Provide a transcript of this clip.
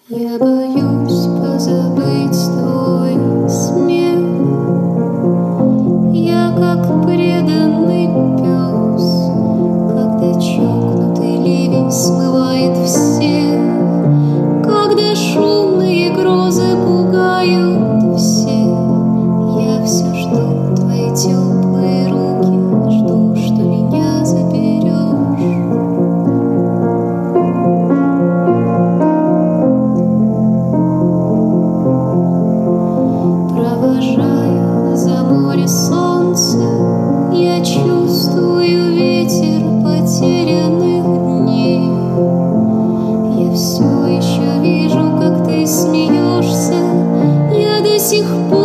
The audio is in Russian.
Я боюсь позабыть твой смех. Я как преданный пес, когда чокнутый ливень смывает всех, когда шумные грозы пугают всех. Я все жду твои теплые руки, жду, что меня заберешь. Провожая за море солнце, я чувствую ветер потерянных дней. Я все еще вижу, как ты смеешься, я до сих пор